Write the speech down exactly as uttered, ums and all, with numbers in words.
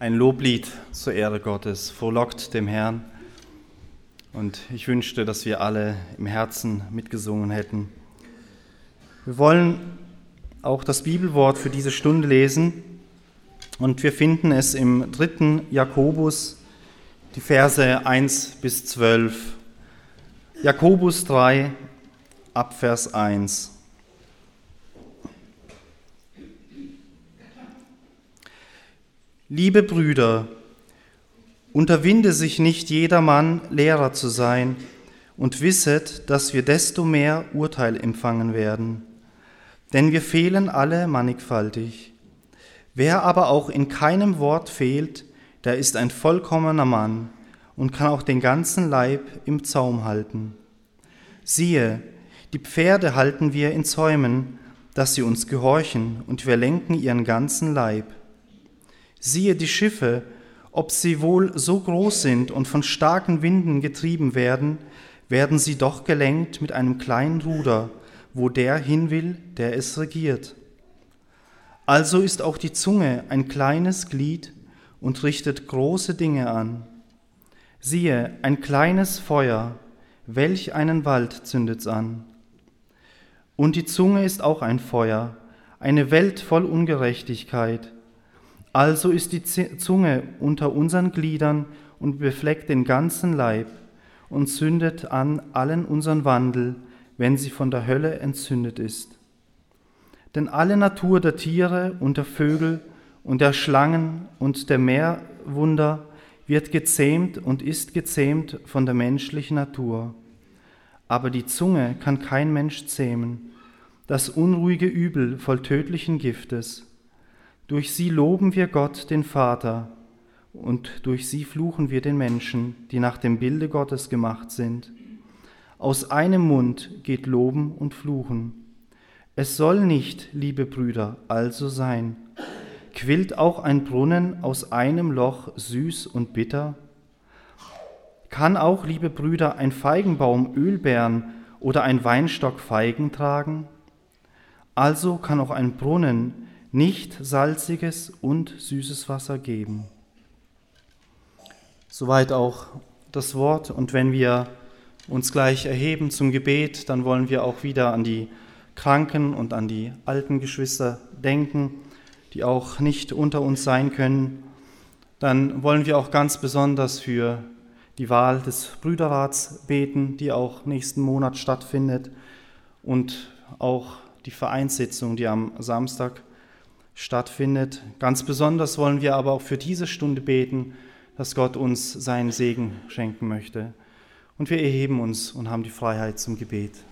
Ein Loblied zur Ehre Gottes frohlockt dem Herrn. Und ich wünschte, dass wir alle im Herzen mitgesungen hätten. Wir wollen auch das Bibelwort für diese Stunde lesen. Und wir finden es im dritten Jakobus, die Verse eins bis zwölf. Jakobus drei, ab Vers eins. Liebe Brüder, unterwinde sich nicht jedermann, Lehrer zu sein, und wisset, dass wir desto mehr Urteil empfangen werden. Denn wir fehlen alle mannigfaltig. Wer aber auch in keinem Wort fehlt, der ist ein vollkommener Mann und kann auch den ganzen Leib im Zaum halten. Siehe, die Pferde halten wir in Zäumen, dass sie uns gehorchen, und wir lenken ihren ganzen Leib. Siehe die Schiffe, ob sie wohl so groß sind und von starken Winden getrieben werden, werden sie doch gelenkt mit einem kleinen Ruder, wo der hin will, der es regiert. Also ist auch die Zunge ein kleines Glied und richtet große Dinge an. Siehe, ein kleines Feuer, welch einen Wald zündet's an. Und die Zunge ist auch ein Feuer, eine Welt voll Ungerechtigkeit. Also ist die Zunge unter unseren Gliedern und befleckt den ganzen Leib und zündet an allen unseren Wandel, wenn sie von der Hölle entzündet ist. Denn alle Natur der Tiere und der Vögel und der Schlangen und der Meerwunder wird gezähmt und ist gezähmt von der menschlichen Natur. Aber die Zunge kann kein Mensch zähmen, das unruhige Übel voll tödlichen Giftes. Durch sie loben wir Gott, den Vater, und durch sie fluchen wir den Menschen, die nach dem Bilde Gottes gemacht sind. Aus einem Mund geht Loben und Fluchen. Es soll nicht, liebe Brüder, also sein. Quillt auch ein Brunnen aus einem Loch süß und bitter? Kann auch, liebe Brüder, ein Feigenbaum Ölbeeren oder ein Weinstock Feigen tragen? Also kann auch ein Brunnen nicht salziges und süßes Wasser geben. Soweit auch das Wort. Und wenn wir uns gleich erheben zum Gebet, dann wollen wir auch wieder an die Kranken und an die alten Geschwister denken, die auch nicht unter uns sein können. Dann wollen wir auch ganz besonders für die Wahl des Brüderrats beten, die auch nächsten Monat stattfindet, und auch die Vereinssitzung, die am Samstag stattfindet. Ganz besonders wollen wir aber auch für diese Stunde beten, dass Gott uns seinen Segen schenken möchte. Und wir erheben uns und haben die Freiheit zum Gebet.